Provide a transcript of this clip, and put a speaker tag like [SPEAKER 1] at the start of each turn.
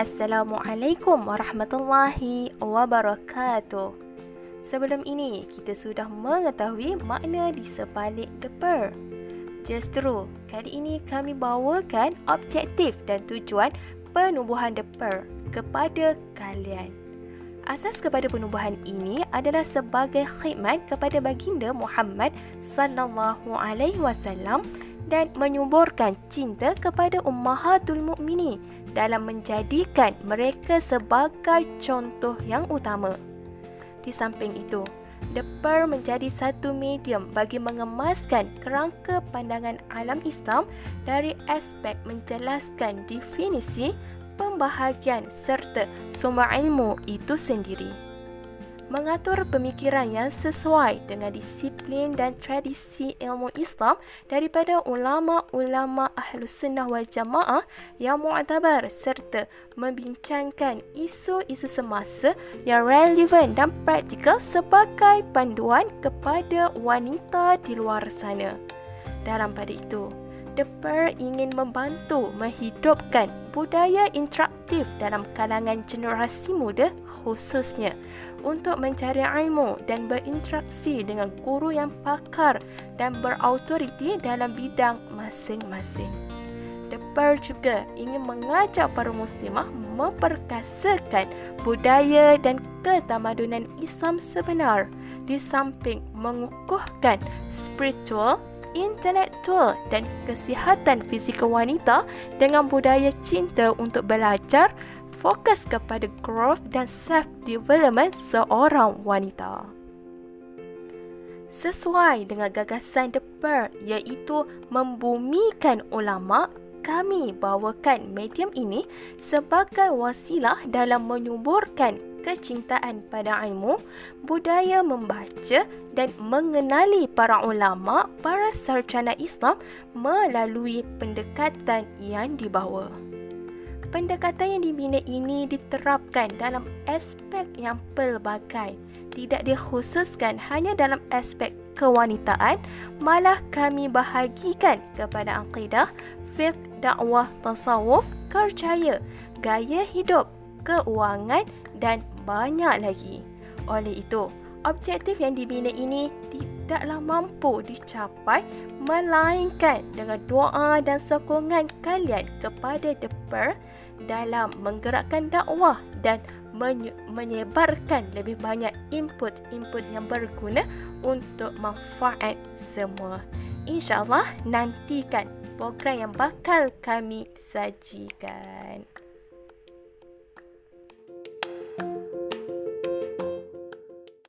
[SPEAKER 1] Assalamualaikum warahmatullahi wabarakatuh. Sebelum ini, kita sudah mengetahui makna di sebalik the pearl. Justru, kali ini kami bawakan objektif dan tujuan penubuhan the pearl kepada kalian. Asas kepada penubuhan ini adalah sebagai khidmat kepada baginda Muhammad sallallahu alaihi wasallam dan menyuburkan cinta kepada ummahatul mukminin dalam menjadikan mereka sebagai contoh yang utama. Di samping itu, the pearl menjadi satu medium bagi mengemaskan kerangka pandangan alam Islam dari aspek menjelaskan definisi, pembahagian serta sumber ilmu itu sendiri. Mengatur pemikiran yang sesuai dengan disiplin dan tradisi ilmu Islam daripada ulama-ulama Ahlus Sunnah wal Jamaah yang mu'tabar serta membincangkan isu-isu semasa yang relevan dan praktikal sebagai panduan kepada wanita di luar sana. Dalam pada itu, The Pearl ingin membantu menghidupkan budaya interaktif dalam kalangan generasi muda khususnya untuk mencari ilmu dan berinteraksi dengan guru yang pakar dan berautoriti dalam bidang masing-masing. The Pearl juga ingin mengajak para muslimah memperkasakan budaya dan ketamadunan Islam sebenar di samping mengukuhkan spiritual, intelektual dan kesihatan fizikal wanita dengan budaya cinta untuk belajar, fokus kepada growth dan self-development seorang wanita. Sesuai dengan gagasan The Pearl iaitu membumikan ulama, kami bawakan medium ini sebagai wasilah dalam menyuburkan kecintaan pada ilmu, budaya membaca dan mengenali para ulama, para sarjana Islam melalui pendekatan yang dibawa. Pendekatan yang dibina ini diterapkan dalam aspek yang pelbagai, tidak dikhususkan hanya dalam aspek kewanitaan, malah kami bahagikan kepada akidah, fiqh, dakwah, tasawuf, kerjaya, gaya hidup, keuangan dan banyak lagi. Oleh itu, objektif yang dibina ini tidaklah mampu dicapai melainkan dengan doa dan sokongan kalian kepada The Pearl dalam menggerakkan dakwah dan menyebarkan lebih banyak input-input yang berguna untuk manfaat semua. InsyaAllah nantikan program yang bakal kami sajikan.